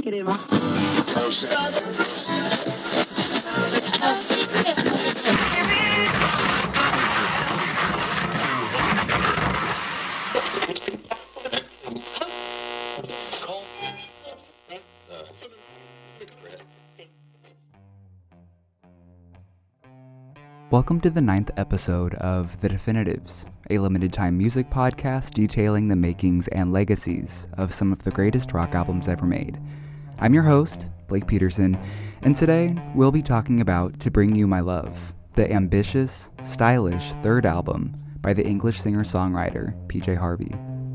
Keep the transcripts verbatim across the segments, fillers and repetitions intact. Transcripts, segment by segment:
negative. Welcome to the ninth episode of The Definitives, a limited-time music podcast detailing the makings and legacies of some of the greatest rock albums ever made. I'm your host, Blake Peterson, and today we'll be talking about To Bring You My Love, the ambitious, stylish third album by the English singer-songwriter P J Harvey.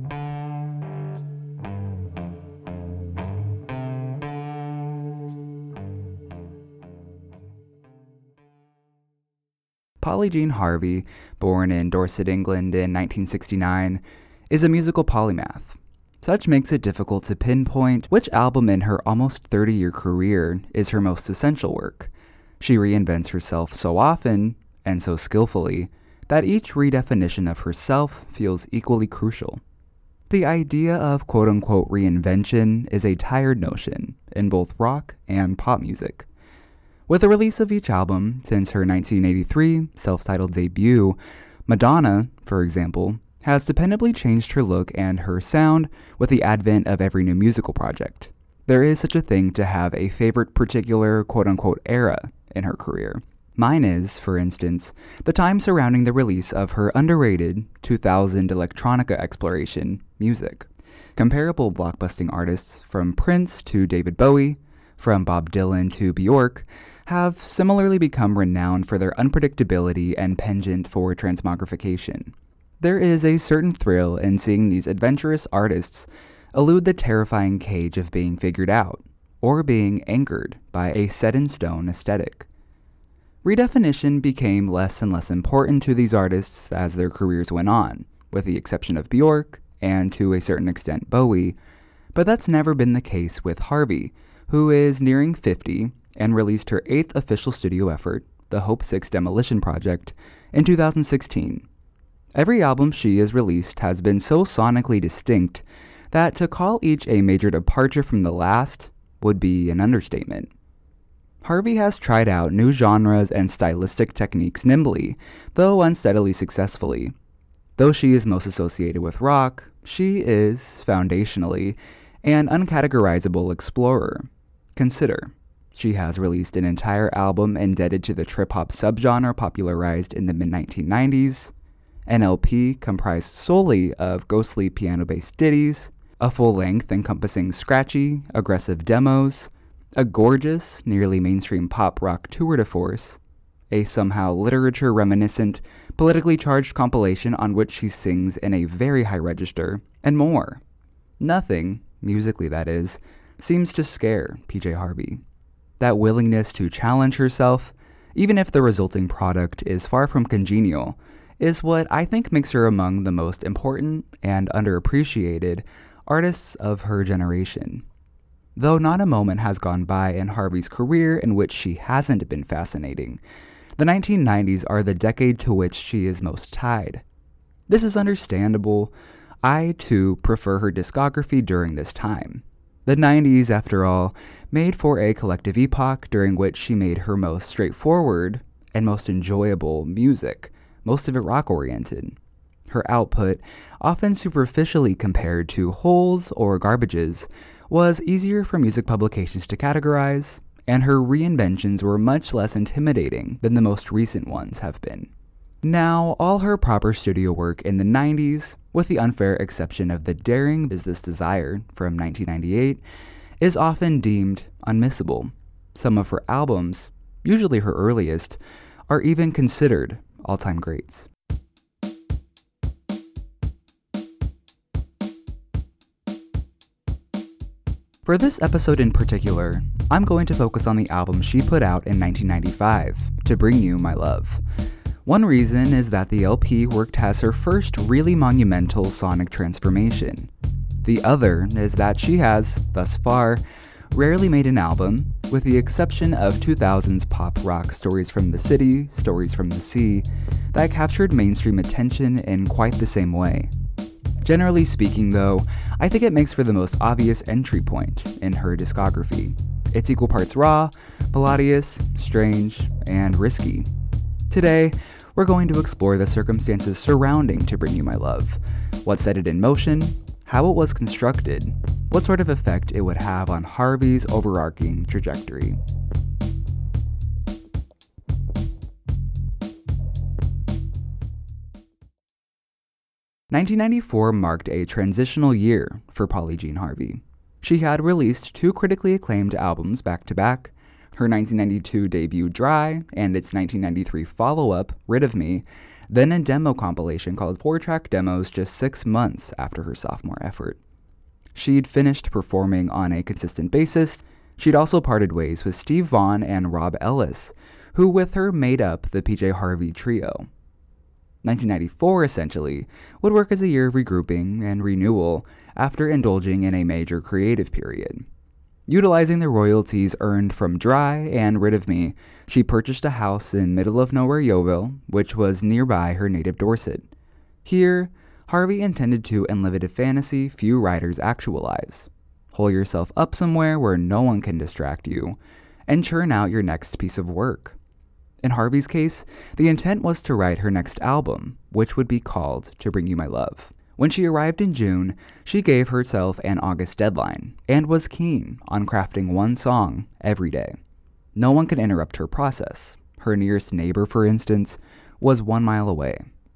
Polly Jean Harvey, born in Dorset, England in nineteen sixty-nine, is a musical polymath. Such makes it difficult to pinpoint which album in her almost thirty-year career is her most essential work. She reinvents herself so often, and so skillfully, that each redefinition of herself feels equally crucial. The idea of quote-unquote reinvention is a tired notion in both rock and pop music. With the release of each album since her nineteen eighty-three self-titled debut, Madonna, for example, has dependably changed her look and her sound with the advent of every new musical project. There is such a thing to have a favorite particular quote-unquote era in her career. Mine is, for instance, the time surrounding the release of her underrated two thousand electronica exploration, Music. Comparable blockbusting artists from Prince to David Bowie, from Bob Dylan to Bjork, have similarly become renowned for their unpredictability and penchant for transmogrification. There is a certain thrill in seeing these adventurous artists elude the terrifying cage of being figured out, or being anchored by a set-in-stone aesthetic. Redefinition became less and less important to these artists as their careers went on, with the exception of Bjork, and to a certain extent Bowie, but that's never been the case with Harvey, who is nearing fifty, and released her eighth official studio effort, the Hope six Demolition Project, in two thousand sixteen. Every album she has released has been so sonically distinct that to call each a major departure from the last would be an understatement. Harvey has tried out new genres and stylistic techniques nimbly, though unsteadily successfully. Though she is most associated with rock, she is, foundationally, an uncategorizable explorer. Consider. She has released an entire album indebted to the trip-hop subgenre popularized in the mid nineteen nineties, an L P comprised solely of ghostly piano-based ditties, a full-length encompassing scratchy, aggressive demos, a gorgeous, nearly mainstream pop-rock tour de force, a somehow literature-reminiscent, politically charged compilation on which she sings in a very high register, and more. Nothing, musically that is, seems to scare P J Harvey. That willingness to challenge herself, even if the resulting product is far from congenial, is what I think makes her among the most important and underappreciated artists of her generation. Though not a moment has gone by in Harvey's career in which she hasn't been fascinating, the nineteen nineties are the decade to which she is most tied. This is understandable. I, too, prefer her discography during this time. The nineties, after all, made for a collective epoch during which she made her most straightforward and most enjoyable music, most of it rock-oriented. Her output, often superficially compared to holes or garbages, was easier for music publications to categorize, and her reinventions were much less intimidating than the most recent ones have been. Now, all her proper studio work in the nineties, with the unfair exception of The Daring Is This Desire from nineteen ninety-eight, is often deemed unmissable. Some of her albums, usually her earliest, are even considered all-time greats. For this episode in particular, I'm going to focus on the album she put out in nineteen ninety-five, To Bring You My Love. One reason is that the L P worked as her first really monumental sonic transformation. The other is that she has, thus far, rarely made an album, with the exception of two thousands pop rock Stories from the City, Stories from the Sea, that captured mainstream attention in quite the same way. Generally speaking, though, I think it makes for the most obvious entry point in her discography. It's equal parts raw, melodious, strange, and risky. Today, we're going to explore the circumstances surrounding To Bring You My Love, what set it in motion, how it was constructed, what sort of effect it would have on Harvey's overarching trajectory. nineteen ninety-four marked a transitional year for Polly Jean Harvey. She had released two critically acclaimed albums back-to-back, her nineteen ninety-two debut Dry and its nineteen ninety-three follow-up Rid of Me, then a demo compilation called Four-Track Demos just six months after her sophomore effort. She'd finished performing on a consistent basis. She'd also parted ways with Steve Vaughan and Rob Ellis, who with her made up the P J Harvey Trio. nineteen ninety-four, essentially, would work as a year of regrouping and renewal after indulging in a major creative period. Utilizing the royalties earned from Dry and Rid of Me, she purchased a house in middle-of-nowhere Yeovil, which was nearby her native Dorset. Here, Harvey intended to enliven a fantasy few writers actualize. Hole yourself up somewhere where no one can distract you, and churn out your next piece of work. In Harvey's case, the intent was to write her next album, which would be called To Bring You My Love. When she arrived in June, she gave herself an August deadline, and was keen on crafting one song every day. No one could interrupt her process. Her nearest neighbor, for instance, was one mile away.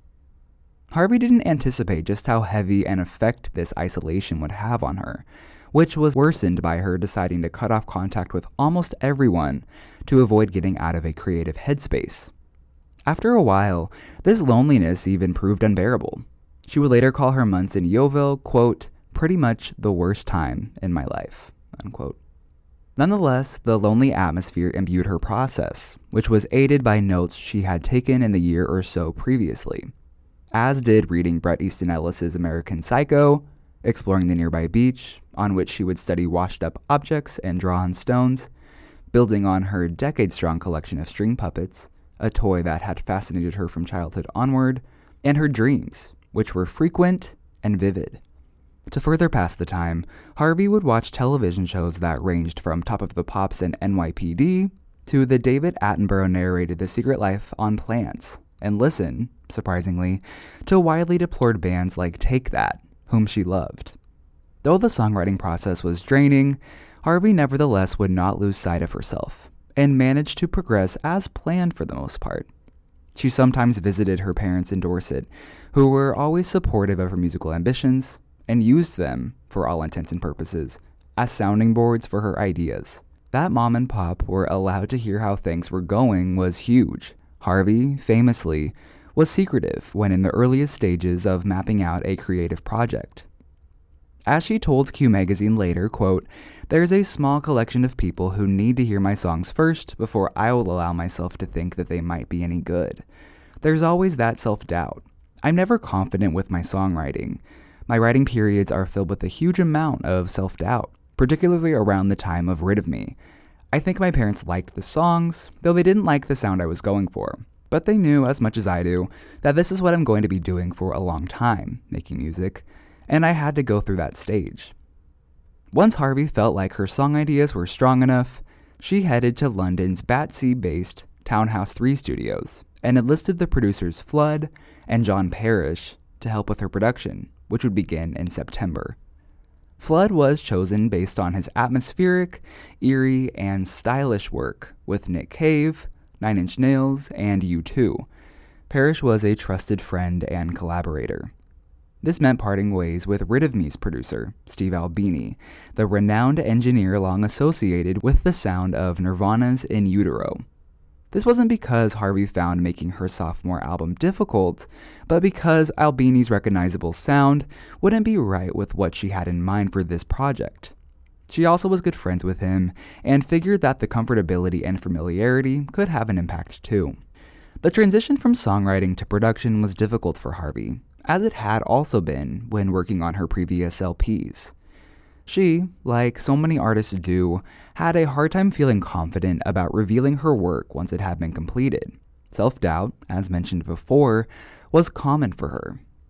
Harvey didn't anticipate just how heavy an effect this isolation would have on her, which was worsened by her deciding to cut off contact with almost everyone to avoid getting out of a creative headspace. After a while, this loneliness even proved unbearable. She would later call her months in Yeovil, quote, pretty much the worst time in my life, unquote. Nonetheless, the lonely atmosphere imbued her process, which was aided by notes she had taken in the year or so previously, as did reading Bret Easton Ellis's American Psycho, exploring the nearby beach, on which she would study washed-up objects and draw on stones, building on her decade-strong collection of string puppets, a toy that had fascinated her from childhood onward, and her dreams, which were frequent and vivid. To further pass the time, Harvey would watch television shows that ranged from Top of the Pops and N Y P D to the David Attenborough-narrated The Secret Life on Plants, and listen, surprisingly, to widely deplored bands like Take That, whom she loved. Though the songwriting process was draining, Harvey nevertheless would not lose sight of herself, and managed to progress as planned for the most part. She sometimes visited her parents in Dorset, who were always supportive of her musical ambitions, and used them, for all intents and purposes, as sounding boards for her ideas. That mom and pop were allowed to hear how things were going was huge. Harvey, famously, was secretive when in the earliest stages of mapping out a creative project. As she told Q Magazine later, quote, "There's a small collection of people who need to hear my songs first before I will allow myself to think that they might be any good. There's always that self-doubt. I'm never confident with my songwriting. My writing periods are filled with a huge amount of self-doubt, particularly around the time of Rid of Me. I think my parents liked the songs, though they didn't like the sound I was going for. But they knew, as much as I do, that this is what I'm going to be doing for a long time, making music, and I had to go through that stage." Once Harvey felt like her song ideas were strong enough, she headed to London's Battersea-based Townhouse three studios and enlisted the producers Flood and John Parrish to help with her production, which would begin in September. Flood was chosen based on his atmospheric, eerie, and stylish work with Nick Cave, Nine Inch Nails, and U two. Parrish was a trusted friend and collaborator. This meant parting ways with Rid of Me's producer, Steve Albini, the renowned engineer long associated with the sound of Nirvana's In Utero. This wasn't because Harvey found making her sophomore album difficult, but because Albini's recognizable sound wouldn't be right with what she had in mind for this project. She also was good friends with him, and figured that the comfortability and familiarity could have an impact too. The transition from songwriting to production was difficult for Harvey, as it had also been when working on her previous L Ps. She, like so many artists do, had a hard time feeling confident about revealing her work once it had been completed. Self-doubt, as mentioned before, was common for her.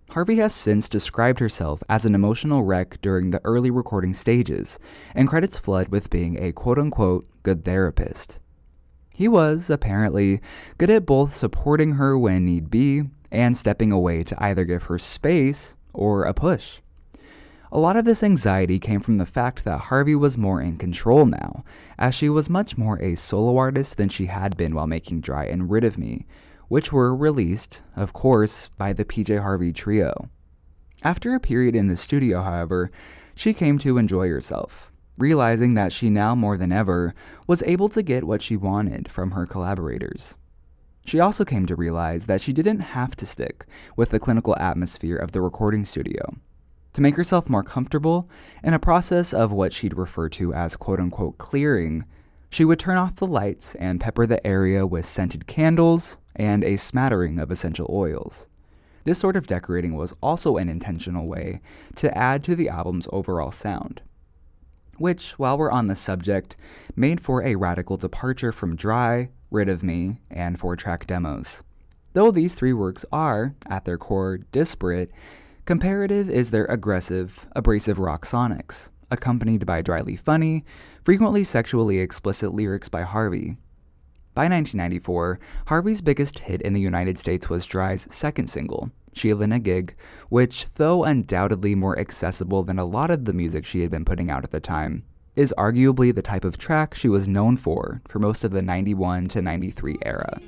Harvey has since described herself as an emotional wreck during the early recording stages, and credits Flood with being a quote-unquote good therapist. He was, apparently, good at both supporting her when need be and stepping away to either give her space or a push. A lot of this anxiety came from the fact that Harvey was more in control now, as she was much more a solo artist than she had been while making Dry and Rid of Me, which were released, of course, by the P J Harvey Trio. After a period in the studio, however, she came to enjoy herself, realizing that she now more than ever was able to get what she wanted from her collaborators. She also came to realize that she didn't have to stick with the clinical atmosphere of the recording studio. To make herself more comfortable, in a process of what she'd refer to as quote-unquote clearing, she would turn off the lights and pepper the area with scented candles and a smattering of essential oils. This sort of decorating was also an intentional way to add to the album's overall sound, which, while we're on the subject, made for a radical departure from Dry, Rid of Me, and four-track demos. Though these three works are, at their core, disparate, Comparative is their aggressive, abrasive rock sonics, accompanied by dryly funny, frequently sexually explicit lyrics by Harvey. By nineteen ninety-four, Harvey's biggest hit in the United States was Dry's second single, Sheila in a Gig, which, though undoubtedly more accessible than a lot of the music she had been putting out at the time, is arguably the type of track she was known for for most of the ninety-one to ninety-three era.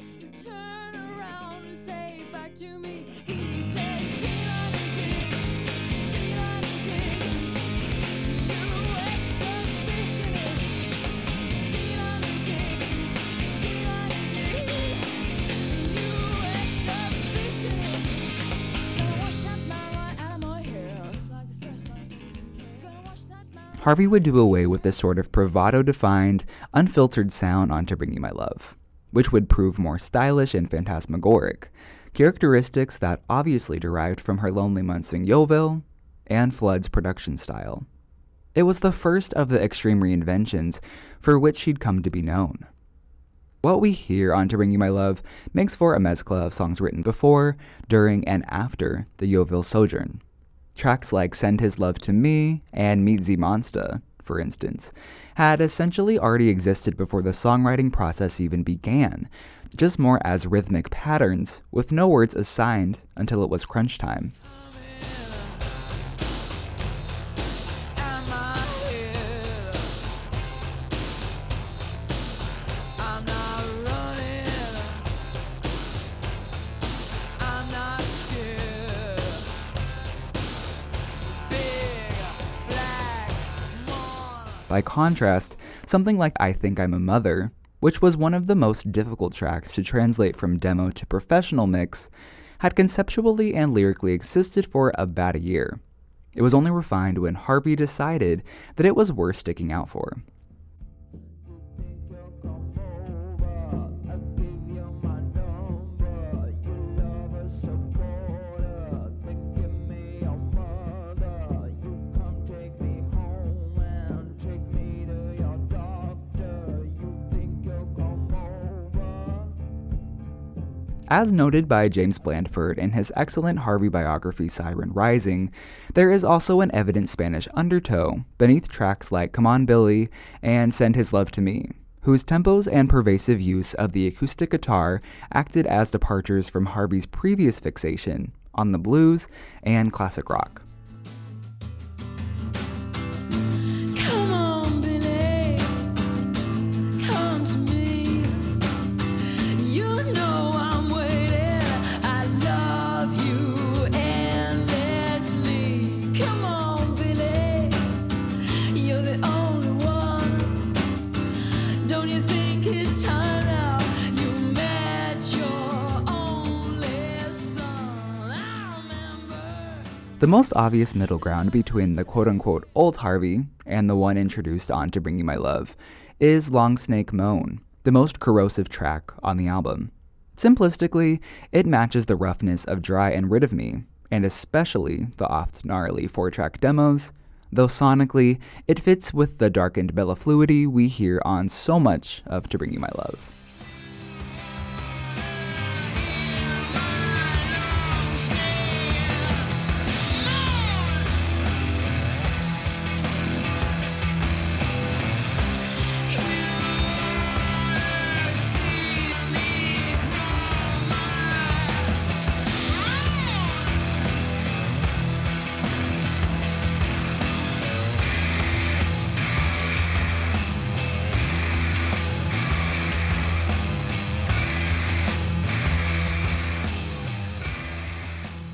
Harvey would do away with this sort of bravado-defined, unfiltered sound on To Bring You My Love, which would prove more stylish and phantasmagoric, characteristics that obviously derived from her lonely months in Yeovil and Flood's production style. It was the first of the extreme reinventions for which she'd come to be known. What we hear on To Bring You My Love makes for a mezcla of songs written before, during, and after the Yeovil sojourn. Tracks like Send His Love to Me and Meet Z Monsta, for instance, had essentially already existed before the songwriting process even began, just more as rhythmic patterns with no words assigned until it was crunch time. By contrast, something like I Think I'm a Mother, which was one of the most difficult tracks to translate from demo to professional mix, had conceptually and lyrically existed for about a year. It was only refined when Harvey decided that it was worth sticking out for. As noted by James Blandford in his excellent Harvey biography Siren Rising, there is also an evident Spanish undertow beneath tracks like Come On Billy and Send His Love to Me, whose tempos and pervasive use of the acoustic guitar acted as departures from Harvey's previous fixation on the blues and classic rock. The most obvious middle ground between the quote-unquote old Harvey and the one introduced on To Bring You My Love is Long Snake Moan, the most corrosive track on the album. Simplistically, it matches the roughness of Dry and Rid of Me, and especially the oft gnarly four-track demos, though sonically, it fits with the darkened mellifluity we hear on so much of To Bring You My Love.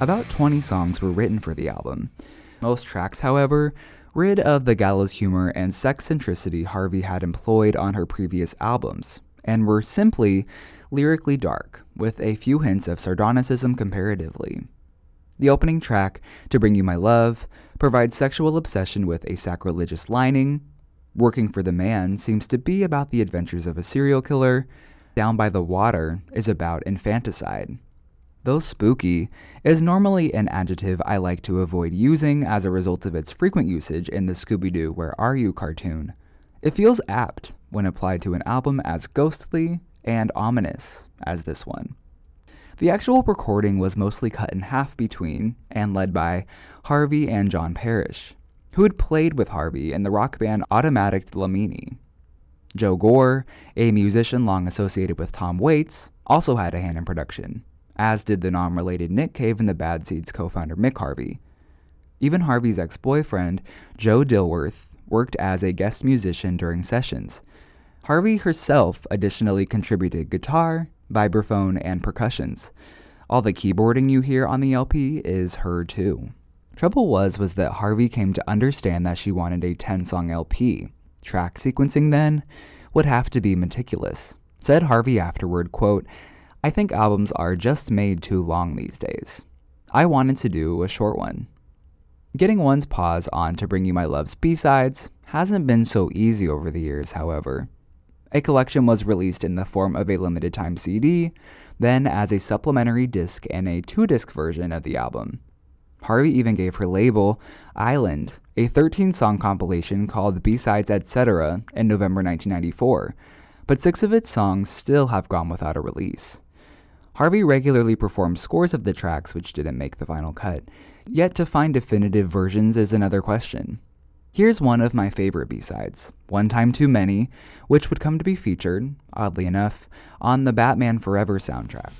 About twenty songs were written for the album. Most tracks, however, rid of the gallows humor and sex-centricity Harvey had employed on her previous albums, and were simply lyrically dark, with a few hints of sardonicism comparatively. The opening track, To Bring You My Love, provides sexual obsession with a sacrilegious lining. Working for the Man seems to be about the adventures of a serial killer. Down by the Water is about infanticide. Though spooky is normally an adjective I like to avoid using as a result of its frequent usage in the Scooby-Doo Where Are You cartoon, it feels apt when applied to an album as ghostly and ominous as this one. The actual recording was mostly cut in half between and led by Harvey and John Parrish, who had played with Harvey in the rock band Automatic Dlamini. Joe Gore, a musician long associated with Tom Waits, also had a hand in production, as did the non-related Nick Cave and the Bad Seeds co-founder Mick Harvey. Even Harvey's ex-boyfriend, Joe Dilworth, worked as a guest musician during sessions. Harvey herself additionally contributed guitar, vibraphone, and percussions. All the keyboarding you hear on the L P is her too. Trouble was was that Harvey came to understand that she wanted a ten-song L P. Track sequencing then would have to be meticulous. Said Harvey afterward, quote, "I think albums are just made too long these days. I wanted to do a short one." Getting one's paws on To Bring You My Love's B-sides hasn't been so easy over the years, however. A collection was released in the form of a limited-time C D, then as a supplementary disc and a two-disc version of the album. Harvey even gave her label, Island, a thirteen-song compilation called B-Sides et cetera in November nineteen ninety-four, but six of its songs still have gone without a release. Harvey regularly performed scores of the tracks which didn't make the final cut, yet to find definitive versions is another question. Here's one of my favorite B-sides, One Time Too Many, which would come to be featured, oddly enough, on the Batman Forever soundtrack.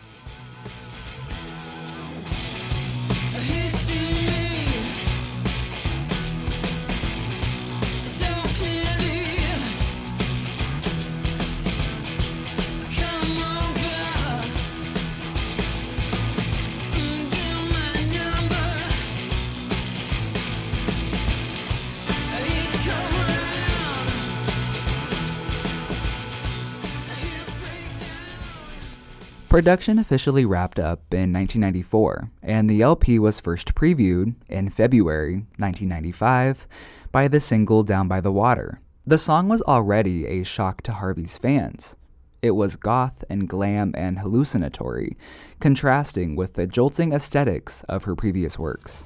Production officially wrapped up in nineteen ninety-four, and the L P was first previewed in February nineteen ninety-five by the single Down by the Water. The song was already a shock to Harvey's fans. It was goth and glam and hallucinatory, contrasting with the jolting aesthetics of her previous works.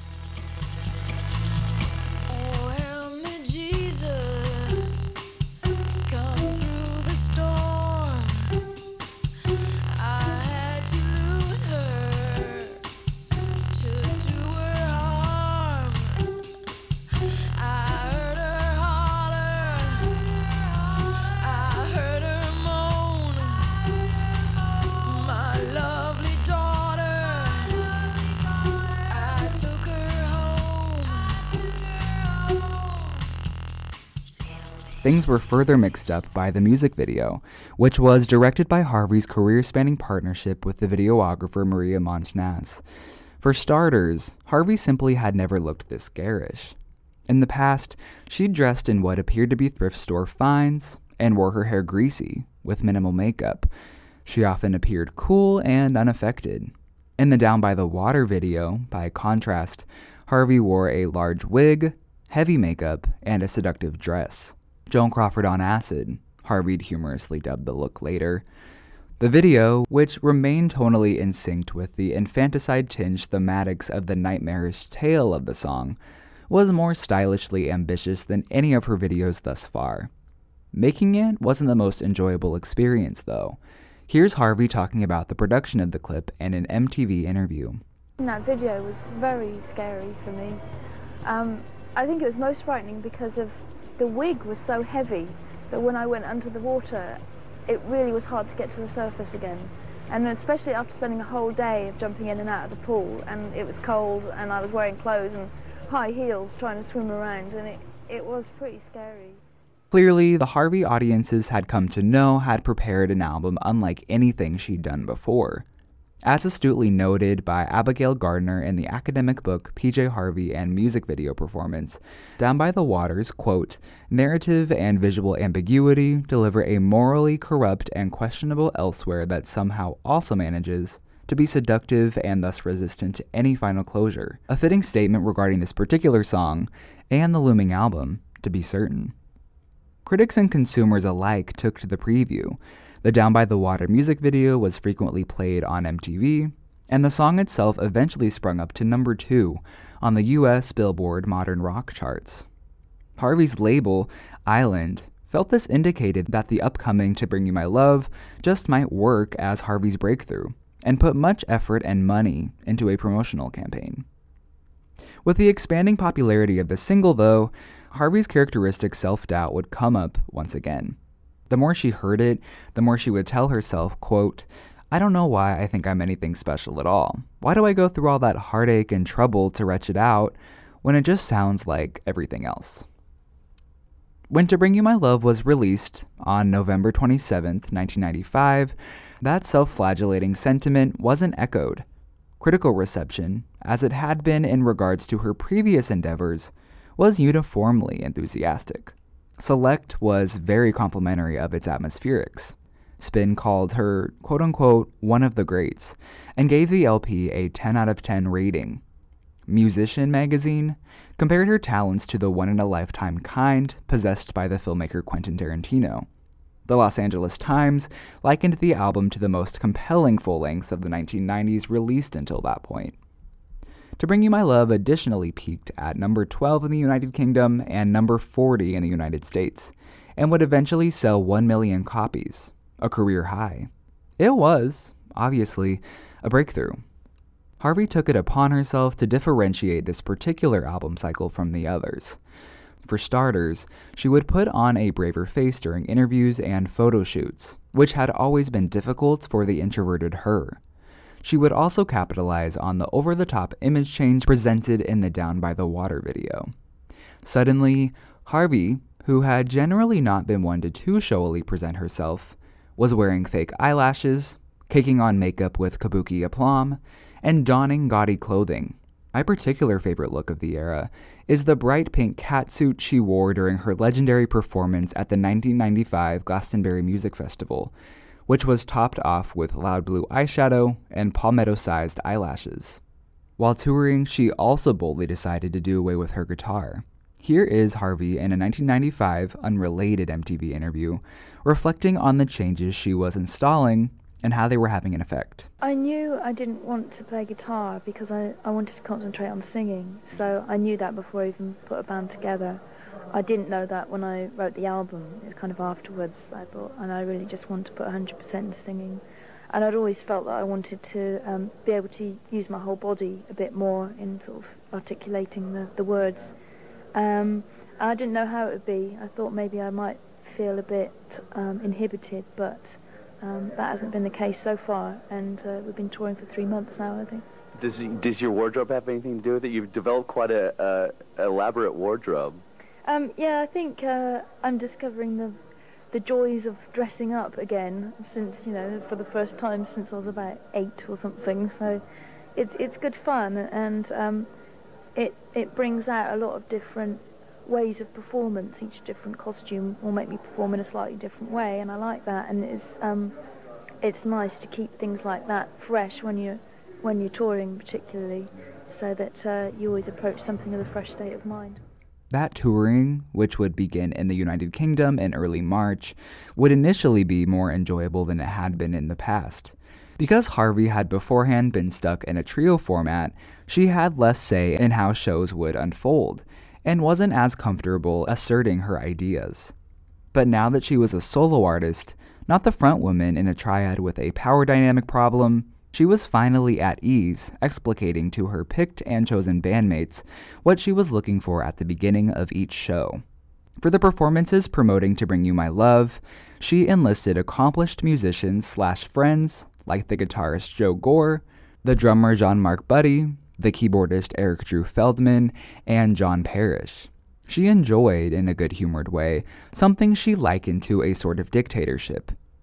Things were further mixed up by the music video, which was directed by Harvey's career-spanning partnership with the videographer Maria Montanaz. For starters, Harvey simply had never looked this garish. In the past, she'd dressed in what appeared to be thrift store finds and wore her hair greasy, with minimal makeup. She often appeared cool and unaffected. In the Down by the Water video, by contrast, Harvey wore a large wig, heavy makeup, and a seductive dress. Joan Crawford on acid, Harvey'd humorously dubbed the look later. The video, which remained tonally in sync with the infanticide-tinged thematics of the nightmarish tale of the song, was more stylishly ambitious than any of her videos thus far. Making it wasn't the most enjoyable experience, though. Here's Harvey talking about the production of the clip in an M T V interview. That video was very scary for me. Um, I think it was most frightening because of the wig was so heavy that when I went under the water, it really was hard to get to the surface again. And especially after spending a whole day of jumping in and out of the pool, and it was cold, and I was wearing clothes and high heels trying to swim around, and it, it was pretty scary. Clearly, the Harvey audiences had come to know had prepared an album unlike anything she'd done before. As astutely noted by Abigail Gardner in the academic book P J Harvey and Music Video Performance, Down by the Water's, quote, narrative and visual ambiguity deliver a morally corrupt and questionable elsewhere that somehow also manages to be seductive and thus resistant to any final closure. A fitting statement regarding this particular song and the looming album, to be certain. Critics and consumers alike took to the preview. The Down by the Water music video was frequently played on M T V, and the song itself eventually sprung up to number two on the U S Billboard Modern Rock charts. Harvey's label, Island, felt this indicated that the upcoming To Bring You My Love just might work as Harvey's breakthrough, and put much effort and money into a promotional campaign. With the expanding popularity of the single, though, Harvey's characteristic self-doubt would come up once again. The more she heard it, the more she would tell herself, quote, I don't know why I think I'm anything special at all. Why do I go through all that heartache and trouble to retch it out when it just sounds like everything else? When To Bring You My Love was released on November twenty-seventh, nineteen ninety-five, that self-flagellating sentiment wasn't echoed. Critical reception, as it had been in regards to her previous endeavors, was uniformly enthusiastic. Select was very complimentary of its atmospherics. Spin called her, quote-unquote, one of the greats, and gave the L P a ten out of ten rating. Musician magazine compared her talents to the one-in-a-lifetime kind possessed by the filmmaker Quentin Tarantino. The Los Angeles Times likened the album to the most compelling full-lengths of the nineteen nineties released until that point. To Bring You My Love additionally peaked at number twelve in the United Kingdom and number forty in the United States, and would eventually sell one million copies, a career high. It was, obviously, a breakthrough. Harvey took it upon herself to differentiate this particular album cycle from the others. For starters, she would put on a braver face during interviews and photo shoots, which had always been difficult for the introverted her. She would also capitalize on the over-the-top image change presented in the Down by the Water video. Suddenly, Harvey, who had generally not been one to too showily present herself, was wearing fake eyelashes, caking on makeup with kabuki aplomb, and donning gaudy clothing. My particular favorite look of the era is the bright pink catsuit she wore during her legendary performance at the nineteen ninety-five Glastonbury Music Festival, which was topped off with loud blue eyeshadow and palmetto-sized eyelashes. While touring, she also boldly decided to do away with her guitar. Here is Harvey in a nineteen ninety-five unrelated M T V interview, reflecting on the changes she was installing and how they were having an effect. I knew I didn't want to play guitar because I, I wanted to concentrate on singing, so I knew that before I even put a band together. I didn't know that when I wrote the album. It was kind of afterwards, I thought, and I really just wanted to put one hundred percent into singing. And I'd always felt that I wanted to um, be able to use my whole body a bit more in sort of articulating the, the words. Um, I didn't know how it would be. I thought maybe I might feel a bit um, inhibited, but um, that hasn't been the case so far, and uh, we've been touring for three months now, I think. Does, does your wardrobe have anything to do with it? You've developed quite a uh, elaborate wardrobe. Um, yeah, I think uh, I'm discovering the the joys of dressing up again since, you know, for the first time since I was about eight or something. So it's it's good fun, and um, it it brings out a lot of different ways of performance. Each different costume will make me perform in a slightly different way, and I like that. And it's um, it's nice to keep things like that fresh when you're when you're touring, particularly, so that uh, you always approach something with a fresh state of mind. That touring, which would begin in the United Kingdom in early March, would initially be more enjoyable than it had been in the past. Because Harvey had beforehand been stuck in a trio format, she had less say in how shows would unfold, and wasn't as comfortable asserting her ideas. But now that she was a solo artist, not the front woman in a triad with a power dynamic problem, she was finally at ease, explicating to her picked and chosen bandmates what she was looking for at the beginning of each show. For the performances promoting To Bring You My Love, she enlisted accomplished musicians slash friends like the guitarist Joe Gore, the drummer Jean-Marc Buddy, the keyboardist Eric Drew Feldman, and John Parrish. She enjoyed, in a good-humored way, something she likened to a sort of dictatorship,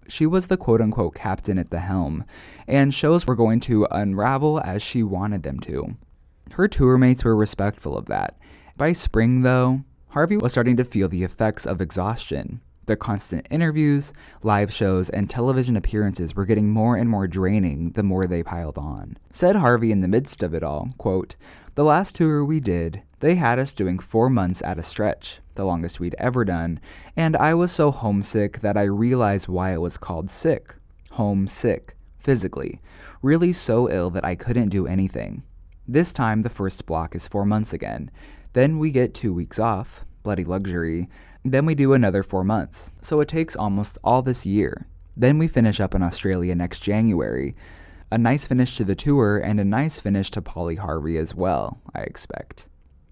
she was the quote-unquote captain at the helm, and shows were going to unravel as she wanted them to. Her tour mates were respectful of that. By spring, though, Harvey was starting to feel the effects of exhaustion. The constant interviews, live shows, and television appearances were getting more and more draining the more they piled on. Said Harvey in the midst of it all, quote, "The last tour we did, they had us doing four months at a stretch, the longest we'd ever done, and I was so homesick that I realized why it was called sick. Homesick, physically. Really so ill that I couldn't do anything. This time the first block is four months again. Then we get two weeks off, bloody luxury. Then we do another four months. So it takes almost all this year. Then we finish up in Australia next January. A nice finish to the tour and a nice finish to Polly Harvey as well, I expect."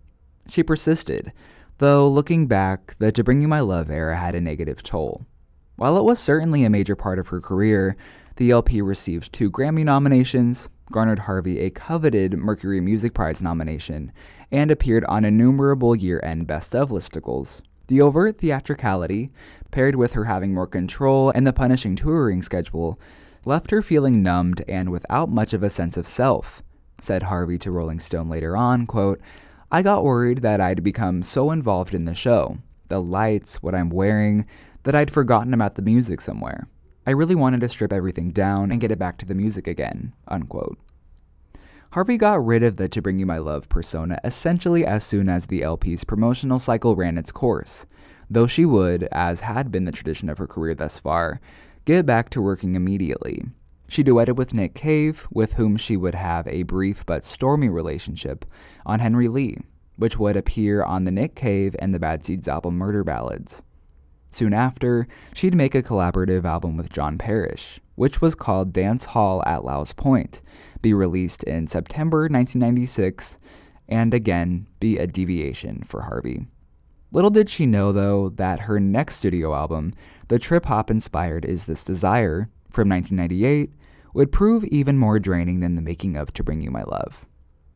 She persisted, though looking back, the To Bring You My Love era had a negative toll. While it was certainly a major part of her career, the L P received two Grammy nominations, garnered Harvey a coveted Mercury Music Prize nomination, and appeared on innumerable year-end best-of listicles. The overt theatricality, paired with her having more control and the punishing touring schedule, left her feeling numbed and without much of a sense of self. Said Harvey to Rolling Stone later on, quote, "I got worried that I'd become so involved in the show, the lights, what I'm wearing, that I'd forgotten about the music somewhere. I really wanted to strip everything down and get it back to the music again," unquote. Harvey got rid of the To Bring You My Love persona essentially as soon as the L P's promotional cycle ran its course, though she would, as had been the tradition of her career thus far, get back to working immediately. She duetted with Nick Cave, with whom she would have a brief but stormy relationship, on Henry Lee, which would appear on the Nick Cave and the Bad Seeds album Murder Ballads. Soon after, she'd make a collaborative album with John Parrish, which was called Dance Hall at Laos Point, be released in September nineteen ninety-six, and again be a deviation for Harvey. Little did she know, though, that her next studio album, the trip-hop inspired Is This Desire, from nineteen ninety-eight, would prove even more draining than the making of To Bring You My Love.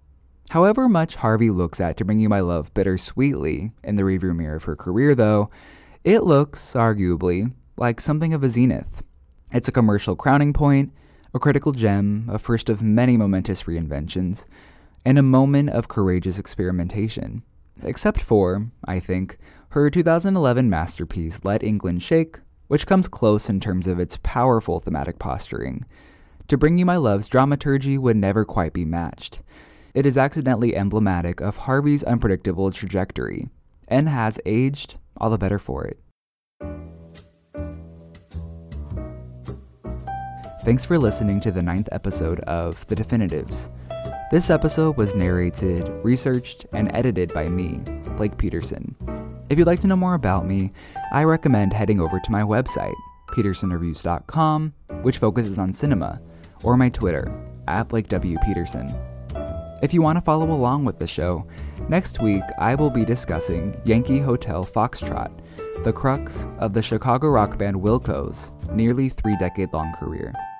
However much Harvey looks at To Bring You My Love bittersweetly in the rearview mirror of her career, though, it looks, arguably, like something of a zenith. It's a commercial crowning point, a critical gem, a first of many momentous reinventions, and a moment of courageous experimentation. Except for, I think, her two thousand eleven masterpiece Let England Shake, which comes close in terms of its powerful thematic posturing. To Bring You My Love's dramaturgy would never quite be matched. It is accidentally emblematic of Harvey's unpredictable trajectory, and has aged all the better for it. Thanks for listening to the ninth episode of The Definitives. This episode was narrated, researched, and edited by me, Blake Peterson. If you'd like to know more about me, I recommend heading over to my website, peterson reviews dot com, which focuses on cinema, or my Twitter, at Blake W. Peterson. If you want to follow along with the show, next week I will be discussing Yankee Hotel Foxtrot, the crux of the Chicago rock band Wilco's nearly three-decade-long career.